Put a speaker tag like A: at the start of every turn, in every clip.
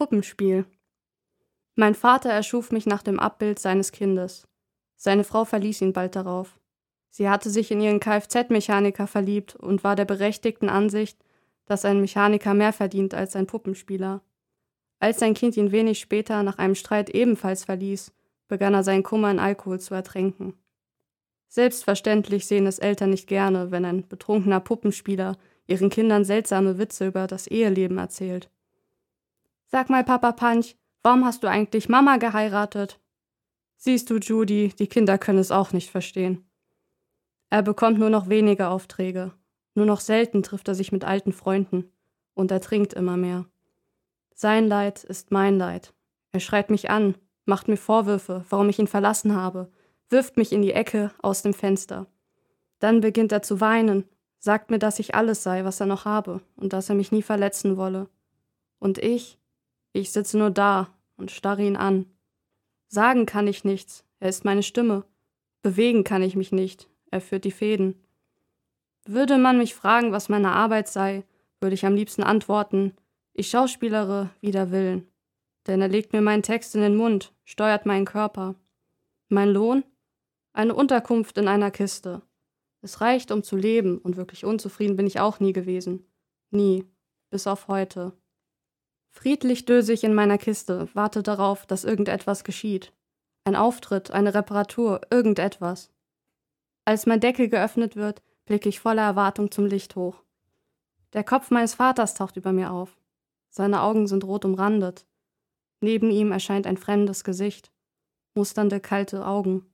A: Puppenspiel. Mein Vater erschuf mich nach dem Abbild seines Kindes. Seine Frau verließ ihn bald darauf. Sie hatte sich in ihren Kfz-Mechaniker verliebt und war der berechtigten Ansicht, dass ein Mechaniker mehr verdient als ein Puppenspieler. Als sein Kind ihn wenig später nach einem Streit ebenfalls verließ, begann er seinen Kummer in Alkohol zu ertränken. Selbstverständlich sehen es Eltern nicht gerne, wenn ein betrunkener Puppenspieler ihren Kindern seltsame Witze über das Eheleben erzählt. »Sag mal, Papa Panch, warum hast du eigentlich Mama geheiratet?« »Siehst du, Judy, die Kinder können es auch nicht verstehen.« Er bekommt nur noch wenige Aufträge. Nur noch selten trifft er sich mit alten Freunden. Und er trinkt immer mehr. Sein Leid ist mein Leid. Er schreit mich an, macht mir Vorwürfe, warum ich ihn verlassen habe, wirft mich in die Ecke aus dem Fenster. Dann beginnt er zu weinen, sagt mir, dass ich alles sei, was er noch habe und dass er mich nie verletzen wolle. Und ich sitze nur da und starre ihn an. Sagen kann ich nichts, er ist meine Stimme. Bewegen kann ich mich nicht, er führt die Fäden. Würde man mich fragen, was meine Arbeit sei, würde ich am liebsten antworten, ich schauspielere wider Willen. Denn er legt mir meinen Text in den Mund, steuert meinen Körper. Mein Lohn? Eine Unterkunft in einer Kiste. Es reicht, um zu leben, und wirklich unzufrieden bin ich auch nie gewesen. Nie. Bis auf heute. Friedlich döse ich in meiner Kiste, warte darauf, dass irgendetwas geschieht. Ein Auftritt, eine Reparatur, irgendetwas. Als mein Deckel geöffnet wird, blicke ich voller Erwartung zum Licht hoch. Der Kopf meines Vaters taucht über mir auf. Seine Augen sind rot umrandet. Neben ihm erscheint ein fremdes Gesicht. Musternde, kalte Augen.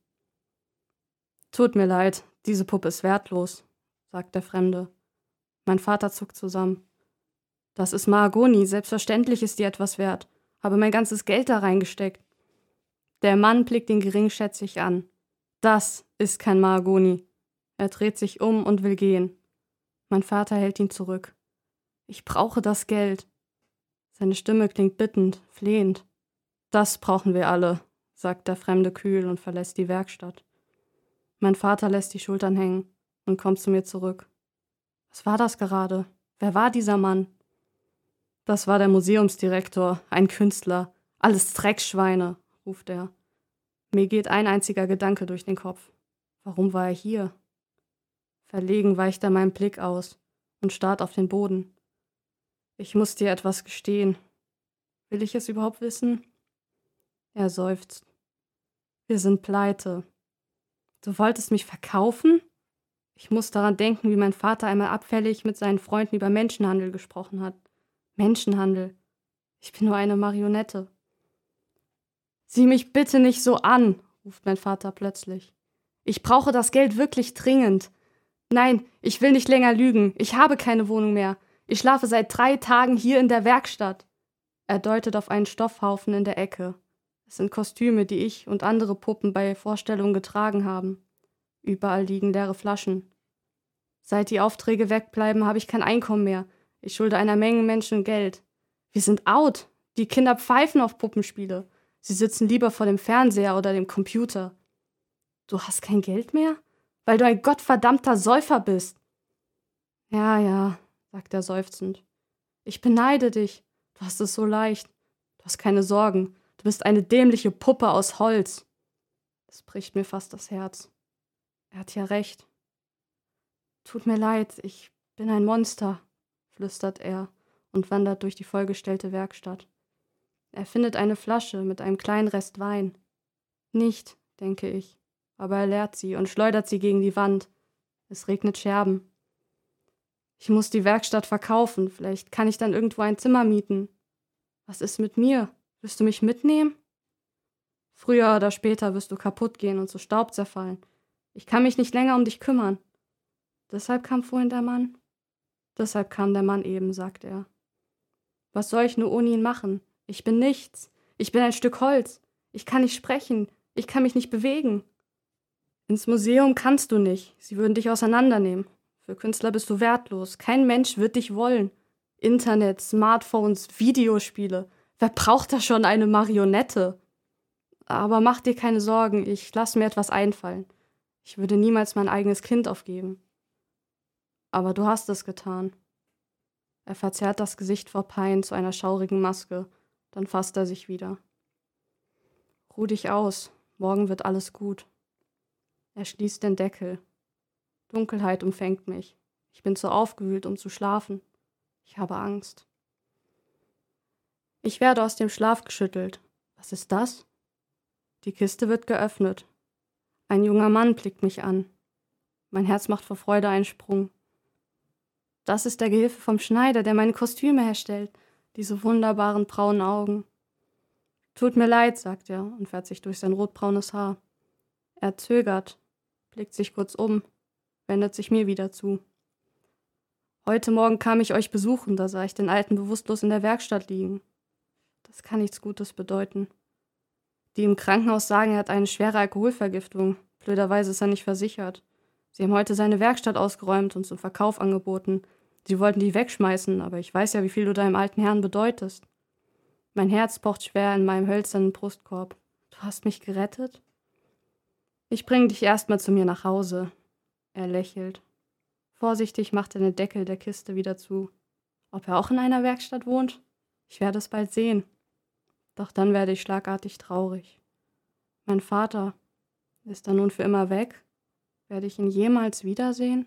A: »Tut mir leid, diese Puppe ist wertlos«, sagt der Fremde. Mein Vater zuckt zusammen. »Das ist Mahagoni, selbstverständlich ist die etwas wert. Habe mein ganzes Geld da reingesteckt.« Der Mann blickt ihn geringschätzig an. »Das ist kein Mahagoni.« Er dreht sich um und will gehen. Mein Vater hält ihn zurück. »Ich brauche das Geld.« Seine Stimme klingt bittend, flehend. »Das brauchen wir alle«, sagt der Fremde kühl und verlässt die Werkstatt. Mein Vater lässt die Schultern hängen und kommt zu mir zurück. »Was war das gerade? Wer war dieser Mann?« »Das war der Museumsdirektor, ein Künstler. Alles Dreckschweine«, ruft er. Mir geht ein einziger Gedanke durch den Kopf. Warum war er hier? Verlegen weicht er meinem Blick aus und starrt auf den Boden. »Ich muss dir etwas gestehen. Will ich es überhaupt wissen?« Er seufzt. »Wir sind pleite.« »Du wolltest mich verkaufen?« Ich muss daran denken, wie mein Vater einmal abfällig mit seinen Freunden über Menschenhandel gesprochen hat. Menschenhandel. Ich bin nur eine Marionette. »Sieh mich bitte nicht so an«, ruft mein Vater plötzlich. »Ich brauche das Geld wirklich dringend. Nein, ich will nicht länger lügen. Ich habe keine Wohnung mehr. Ich schlafe seit 3 Tagen hier in der Werkstatt.« Er deutet auf einen Stoffhaufen in der Ecke. Es sind Kostüme, die ich und andere Puppen bei Vorstellungen getragen haben. Überall liegen leere Flaschen. Seit die Aufträge wegbleiben, habe ich kein Einkommen mehr. Ich schulde einer Menge Menschen Geld. Wir sind out. Die Kinder pfeifen auf Puppenspiele. Sie sitzen lieber vor dem Fernseher oder dem Computer. »Du hast kein Geld mehr? Weil du ein gottverdammter Säufer bist.« Ja, sagt er seufzend. »Ich beneide dich. Du hast es so leicht. Du hast keine Sorgen. Du bist eine dämliche Puppe aus Holz.« Das bricht mir fast das Herz. Er hat ja recht. »Tut mir leid, ich bin ein Monster«, flüstert er und wandert durch die vollgestellte Werkstatt. Er findet eine Flasche mit einem kleinen Rest Wein. Nicht, denke ich, aber er leert sie und schleudert sie gegen die Wand. Es regnet Scherben. Ich muss die Werkstatt verkaufen, vielleicht kann ich dann irgendwo ein Zimmer mieten. Was ist mit mir? Wirst du mich mitnehmen? Früher oder später wirst du kaputt gehen und zu Staub zerfallen. Ich kann mich nicht länger um dich kümmern. Deshalb kam vorhin der Mann? Deshalb kam der Mann eben, sagt er. Was soll ich nur ohne ihn machen? Ich bin nichts. Ich bin ein Stück Holz. Ich kann nicht sprechen. Ich kann mich nicht bewegen. Ins Museum kannst du nicht. Sie würden dich auseinandernehmen. Für Künstler bist du wertlos. Kein Mensch wird dich wollen. Internet, Smartphones, Videospiele. Wer braucht da schon eine Marionette? Aber mach dir keine Sorgen, ich lasse mir etwas einfallen. Ich würde niemals mein eigenes Kind aufgeben. Aber du hast es getan. Er verzerrt das Gesicht vor Pein zu einer schaurigen Maske Dann fasst er sich wieder. Ruh dich aus, morgen wird alles gut. Er schließt den Deckel. Dunkelheit umfängt mich. Ich bin zu aufgewühlt, um zu schlafen. Ich habe Angst. Ich werde aus dem Schlaf geschüttelt. Was ist das? Die Kiste wird geöffnet. Ein junger Mann blickt mich an. Mein Herz macht vor Freude einen Sprung. Das ist der Gehilfe vom Schneider, der meine Kostüme herstellt. Diese wunderbaren braunen Augen. Tut mir leid, sagt er und fährt sich durch sein rotbraunes Haar. Er zögert, blickt sich kurz um, wendet sich mir wieder zu. Heute Morgen kam ich euch besuchen, da sah ich den Alten bewusstlos in der Werkstatt liegen. Das kann nichts Gutes bedeuten. Die im Krankenhaus sagen, er hat eine schwere Alkoholvergiftung. Blöderweise ist er nicht versichert. Sie haben heute seine Werkstatt ausgeräumt und zum Verkauf angeboten. Sie wollten die wegschmeißen, aber ich weiß ja, wie viel du deinem alten Herrn bedeutest. Mein Herz pocht schwer in meinem hölzernen Brustkorb. Du hast mich gerettet? Ich bringe dich erstmal zu mir nach Hause. Er lächelt. Vorsichtig macht er den Deckel der Kiste wieder zu. Ob er auch in einer Werkstatt wohnt? Ich werde es bald sehen. Doch dann werde ich schlagartig traurig. Mein Vater, ist er nun für immer weg? Werde ich ihn jemals wiedersehen?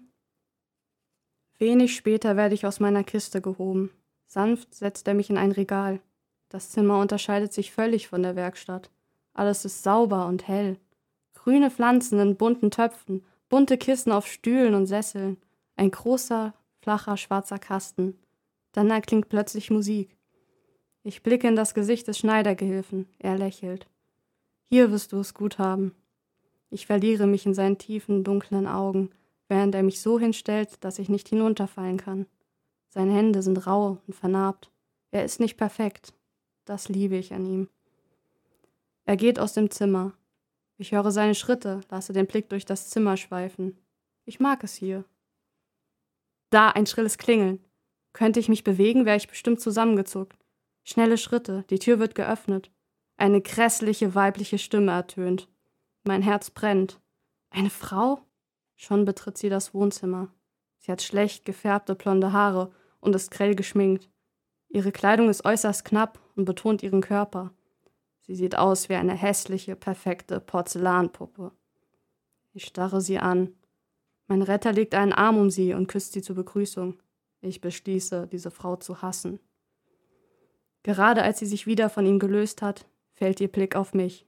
A: Wenig später werde ich aus meiner Kiste gehoben. Sanft setzt er mich in ein Regal. Das Zimmer unterscheidet sich völlig von der Werkstatt. Alles ist sauber und hell. Grüne Pflanzen in bunten Töpfen, bunte Kissen auf Stühlen und Sesseln. Ein großer, flacher, schwarzer Kasten. Dann erklingt plötzlich Musik. Ich blicke in das Gesicht des Schneidergehilfen. Er lächelt. Hier wirst du es gut haben. Ich verliere mich in seinen tiefen, dunklen Augen, während er mich so hinstellt, dass ich nicht hinunterfallen kann. Seine Hände sind rau und vernarbt. Er ist nicht perfekt. Das liebe ich an ihm. Er geht aus dem Zimmer. Ich höre seine Schritte, lasse den Blick durch das Zimmer schweifen. Ich mag es hier. Da, ein schrilles Klingeln. Könnte ich mich bewegen, wäre ich bestimmt zusammengezuckt. Schnelle Schritte, die Tür wird geöffnet. Eine grässliche weibliche Stimme ertönt. Mein Herz brennt. Eine Frau? Schon betritt sie das Wohnzimmer. Sie hat schlecht gefärbte blonde Haare und ist grell geschminkt. Ihre Kleidung ist äußerst knapp und betont ihren Körper. Sie sieht aus wie eine hässliche, perfekte Porzellanpuppe. Ich starre sie an. Mein Retter legt einen Arm um sie und küsst sie zur Begrüßung. Ich beschließe, diese Frau zu hassen. Gerade als sie sich wieder von ihm gelöst hat, fällt ihr Blick auf mich.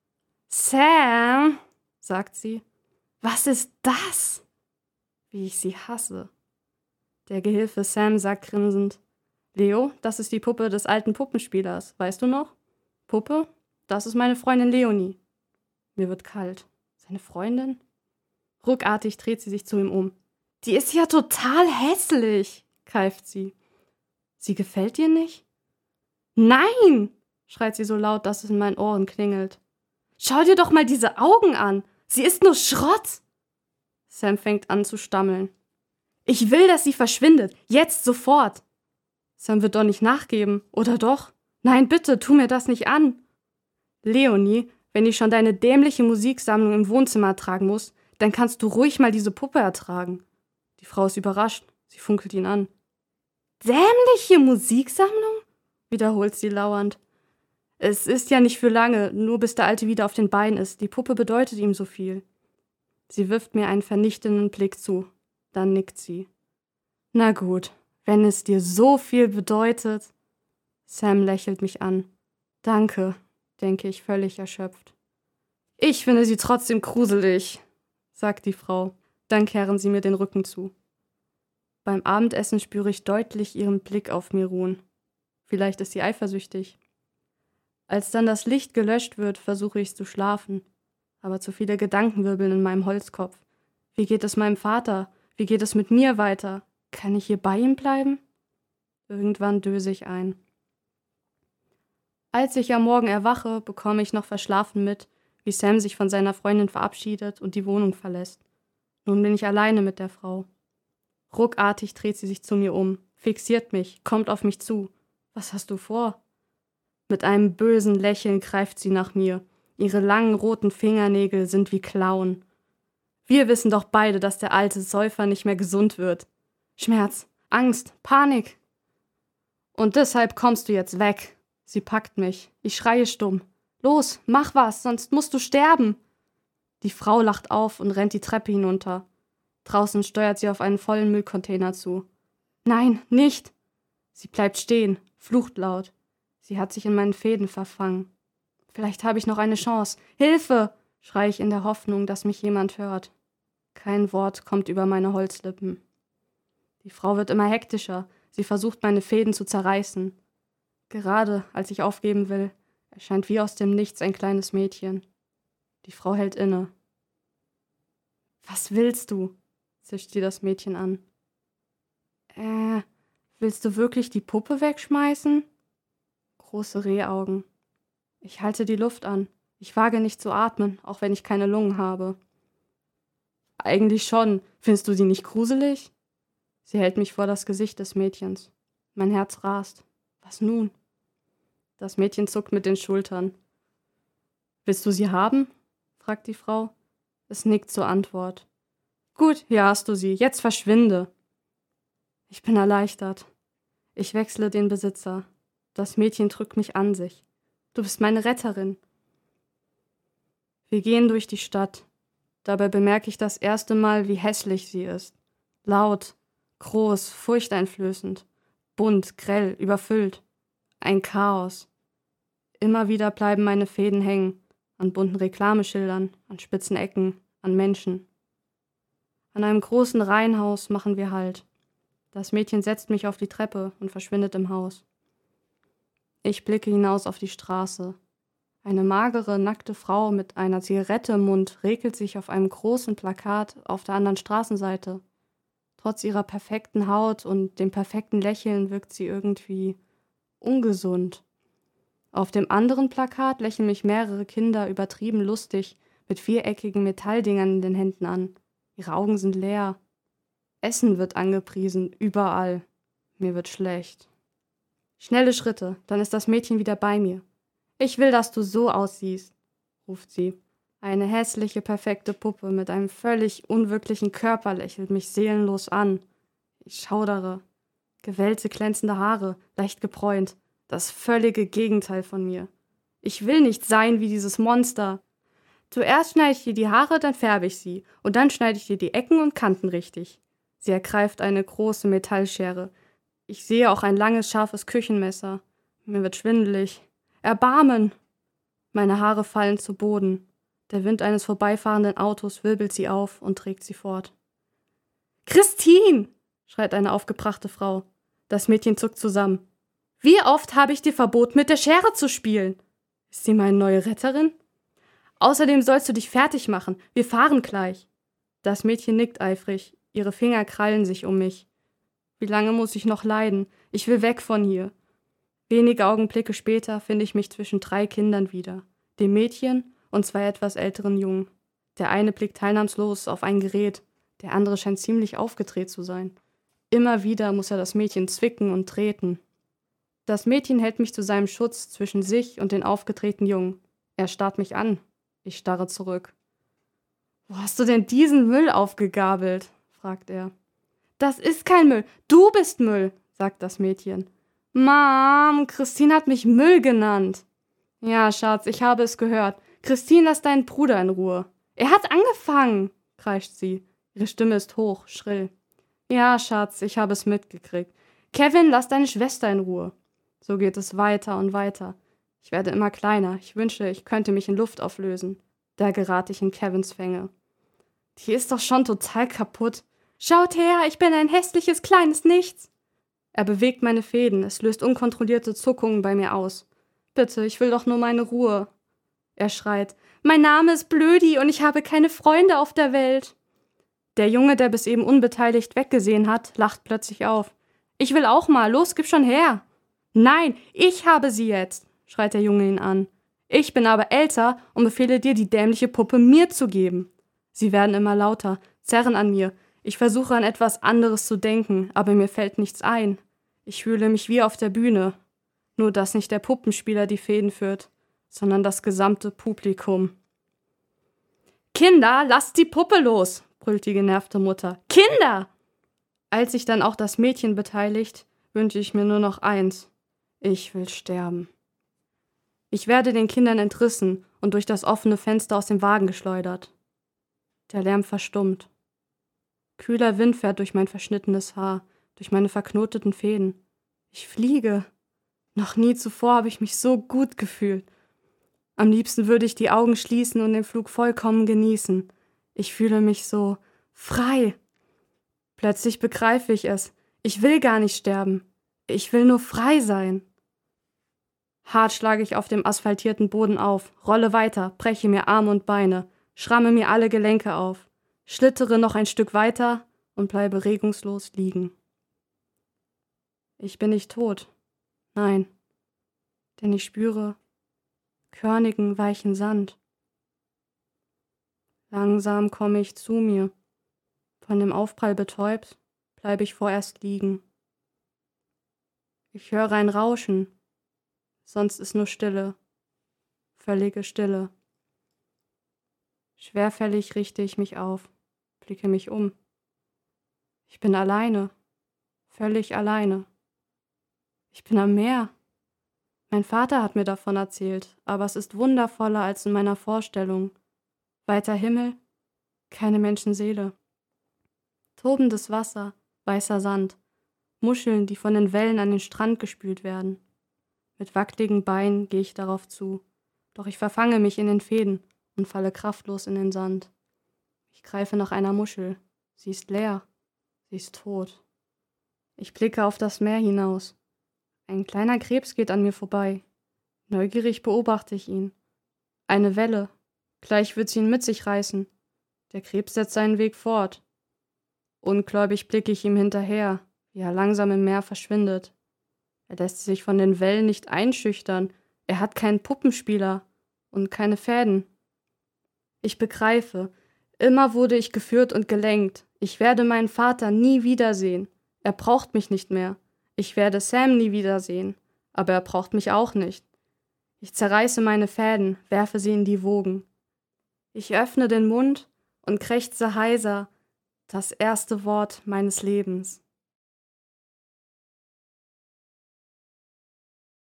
A: »Sam«, sagt sie, »was ist das?« Wie ich sie hasse. Der Gehilfe Sam sagt grinsend, »Leo, das ist die Puppe des alten Puppenspielers, weißt du noch? Puppe, das ist meine Freundin Leonie.« Mir wird kalt. Seine Freundin? Ruckartig dreht sie sich zu ihm um. »Die ist ja total hässlich«, keift sie. »Sie gefällt dir nicht?« »Nein«, schreit sie so laut, dass es in meinen Ohren klingelt. »Schau dir doch mal diese Augen an. Sie ist nur Schrott.« Sam fängt an zu stammeln. »Ich will, dass sie verschwindet. Jetzt, sofort.« Sam wird doch nicht nachgeben, oder doch? Nein, bitte, tu mir das nicht an. »Leonie, wenn ich schon deine dämliche Musiksammlung im Wohnzimmer ertragen muss, dann kannst du ruhig mal diese Puppe ertragen.« Die Frau ist überrascht. Sie funkelt ihn an. »Dämliche Musiksammlung?«, wiederholt sie lauernd. »Es ist ja nicht für lange, nur bis der Alte wieder auf den Beinen ist. Die Puppe bedeutet ihm so viel.« Sie wirft mir einen vernichtenden Blick zu. Dann nickt sie. »Na gut, wenn es dir so viel bedeutet.« Sam lächelt mich an. »Danke«, denke ich völlig erschöpft. »Ich finde sie trotzdem gruselig«, sagt die Frau. Dann kehren sie mir den Rücken zu. Beim Abendessen spüre ich deutlich ihren Blick auf mir ruhen. Vielleicht ist sie eifersüchtig. Als dann das Licht gelöscht wird, versuche ich zu schlafen. Aber zu viele Gedanken wirbeln in meinem Holzkopf. Wie geht es meinem Vater? Wie geht es mit mir weiter? Kann ich hier bei ihm bleiben? Irgendwann döse ich ein. Als ich am Morgen erwache, bekomme ich noch verschlafen mit, wie Sam sich von seiner Freundin verabschiedet und die Wohnung verlässt. Nun bin ich alleine mit der Frau. Ruckartig dreht sie sich zu mir um, fixiert mich, kommt auf mich zu. Was hast du vor? Mit einem bösen Lächeln greift sie nach mir. Ihre langen roten Fingernägel sind wie Klauen. Wir wissen doch beide, dass der alte Säufer nicht mehr gesund wird. Schmerz, Angst, Panik. Und deshalb kommst du jetzt weg. Sie packt mich. Ich schreie stumm. Los, mach was, sonst musst du sterben. Die Frau lacht auf und rennt die Treppe hinunter. Draußen steuert sie auf einen vollen Müllcontainer zu. Nein, nicht! Sie bleibt stehen, flucht laut. Sie hat sich in meinen Fäden verfangen. Vielleicht habe ich noch eine Chance. Hilfe! Schreie ich in der Hoffnung, dass mich jemand hört. Kein Wort kommt über meine Holzlippen. Die Frau wird immer hektischer. Sie versucht, meine Fäden zu zerreißen. Gerade als ich aufgeben will, erscheint wie aus dem Nichts ein kleines Mädchen. Die Frau hält inne. »Was willst du?« zischt sie das Mädchen an. Willst du wirklich die Puppe wegschmeißen?« Große Rehaugen. Ich halte die Luft an. Ich wage nicht zu atmen, auch wenn ich keine Lungen habe. Eigentlich schon. Findest du sie nicht gruselig? Sie hält mich vor das Gesicht des Mädchens. Mein Herz rast. Was nun? Das Mädchen zuckt mit den Schultern. Willst du sie haben? Fragt die Frau. Es nickt zur Antwort. Gut, hier hast du sie. Jetzt verschwinde. Ich bin erleichtert. Ich wechsle den Besitzer. Das Mädchen drückt mich an sich. Du bist meine Retterin. Wir gehen durch die Stadt. Dabei bemerke ich das erste Mal, wie hässlich sie ist. Laut, groß, furchteinflößend, bunt, grell, überfüllt. Ein Chaos. Immer wieder bleiben meine Fäden hängen. An bunten Reklameschildern, an spitzen Ecken, an Menschen. An einem großen Reihenhaus machen wir Halt. Das Mädchen setzt mich auf die Treppe und verschwindet im Haus. Ich blicke hinaus auf die Straße. Eine magere, nackte Frau mit einer Zigarette im Mund regelt sich auf einem großen Plakat auf der anderen Straßenseite. Trotz ihrer perfekten Haut und dem perfekten Lächeln wirkt sie irgendwie ungesund. Auf dem anderen Plakat lächeln mich mehrere Kinder übertrieben lustig mit viereckigen Metalldingern in den Händen an. Ihre Augen sind leer. Essen wird angepriesen, überall. Mir wird schlecht. Schnelle Schritte, dann ist das Mädchen wieder bei mir. Ich will, dass du so aussiehst, ruft sie. Eine hässliche, perfekte Puppe mit einem völlig unwirklichen Körper lächelt mich seelenlos an. Ich schaudere. Gewellte, glänzende Haare, leicht gebräunt. Das völlige Gegenteil von mir. Ich will nicht sein wie dieses Monster. Zuerst schneide ich dir die Haare, dann färbe ich sie. Und dann schneide ich dir die Ecken und Kanten richtig. Sie ergreift eine große Metallschere. Ich sehe auch ein langes, scharfes Küchenmesser. Mir wird schwindelig. Erbarmen! Meine Haare fallen zu Boden. Der Wind eines vorbeifahrenden Autos wirbelt sie auf und trägt sie fort. »Christine!« schreit eine aufgebrachte Frau. Das Mädchen zuckt zusammen. »Wie oft habe ich dir verboten, mit der Schere zu spielen? Ist sie meine neue Retterin? Außerdem sollst du dich fertig machen. Wir fahren gleich.« Das Mädchen nickt eifrig. Ihre Finger krallen sich um mich. Wie lange muss ich noch leiden? Ich will weg von hier. Wenige Augenblicke später finde ich mich zwischen 3 Kindern wieder. Dem Mädchen und 2 etwas älteren Jungen. Der eine blickt teilnahmslos auf ein Gerät. Der andere scheint ziemlich aufgedreht zu sein. Immer wieder muss er das Mädchen zwicken und treten. Das Mädchen hält mich zu seinem Schutz zwischen sich und den aufgedrehten Jungen. Er starrt mich an. Ich starre zurück. »Wo hast du denn diesen Müll aufgegabelt?« fragt er. »Das ist kein Müll. Du bist Müll«, sagt das Mädchen. »Mom, Christine hat mich Müll genannt.« »Ja, Schatz, ich habe es gehört. Christine, lass deinen Bruder in Ruhe.« »Er hat angefangen«, kreischt sie. Ihre Stimme ist hoch, schrill. »Ja, Schatz, ich habe es mitgekriegt. Kevin, lass deine Schwester in Ruhe.« So geht es weiter und weiter. Ich werde immer kleiner. Ich wünsche, ich könnte mich in Luft auflösen. Da gerate ich in Kevins Fänge. Die ist doch schon total kaputt. Schaut her, ich bin ein hässliches kleines Nichts. Er bewegt meine Fäden. Es löst unkontrollierte Zuckungen bei mir aus. Bitte, ich will doch nur meine Ruhe. Er schreit. Mein Name ist Blödi und ich habe keine Freunde auf der Welt. Der Junge, der bis eben unbeteiligt weggesehen hat, lacht plötzlich auf. Ich will auch mal. Los, gib schon her. Nein, ich habe sie jetzt, schreit der Junge ihn an. Ich bin aber älter und befehle dir, die dämliche Puppe mir zu geben. Sie werden immer lauter, zerren an mir. Ich versuche an etwas anderes zu denken, aber mir fällt nichts ein. Ich fühle mich wie auf der Bühne. Nur, dass nicht der Puppenspieler die Fäden führt, sondern das gesamte Publikum. »Kinder, lasst die Puppe los«, brüllt die genervte Mutter. »Kinder!« Als sich dann auch das Mädchen beteiligt, wünsche ich mir nur noch eins. Ich will sterben. Ich werde den Kindern entrissen und durch das offene Fenster aus dem Wagen geschleudert. Der Lärm verstummt. Kühler Wind fährt durch mein verschnittenes Haar, durch meine verknoteten Fäden. Ich fliege. Noch nie zuvor habe ich mich so gut gefühlt. Am liebsten würde ich die Augen schließen und den Flug vollkommen genießen. Ich fühle mich so frei. Plötzlich begreife ich es. Ich will gar nicht sterben. Ich will nur frei sein. Hart schlage ich auf dem asphaltierten Boden auf, rolle weiter, breche mir Arme und Beine, schramme mir alle Gelenke auf, schlittere noch ein Stück weiter und bleibe regungslos liegen. Ich bin nicht tot. Nein. Denn ich spüre körnigen, weichen Sand. Langsam komme ich zu mir. Von dem Aufprall betäubt, bleibe ich vorerst liegen. Ich höre ein Rauschen, sonst ist nur Stille, völlige Stille. Schwerfällig richte ich mich auf, blicke mich um. Ich bin alleine, völlig alleine. Ich bin am Meer. Mein Vater hat mir davon erzählt, aber es ist wundervoller als in meiner Vorstellung. Weiter Himmel, keine Menschenseele. Tobendes Wasser, weißer Sand, Muscheln, die von den Wellen an den Strand gespült werden. Mit wackligen Beinen gehe ich darauf zu, doch ich verfange mich in den Fäden und falle kraftlos in den Sand. Ich greife nach einer Muschel. Sie ist leer. Sie ist tot. Ich blicke auf das Meer hinaus. Ein kleiner Krebs geht an mir vorbei. Neugierig beobachte ich ihn. Eine Welle. Gleich wird sie ihn mit sich reißen. Der Krebs setzt seinen Weg fort. Ungläubig blicke ich ihm hinterher, wie er langsam im Meer verschwindet. Er lässt sich von den Wellen nicht einschüchtern. Er hat keinen Puppenspieler und keine Fäden. Ich begreife, immer wurde ich geführt und gelenkt. Ich werde meinen Vater nie wiedersehen. Er braucht mich nicht mehr. Ich werde Sam nie wiedersehen, aber er braucht mich auch nicht. Ich zerreiße meine Fäden, werfe sie in die Wogen. Ich öffne den Mund und krächze heiser das erste Wort meines Lebens.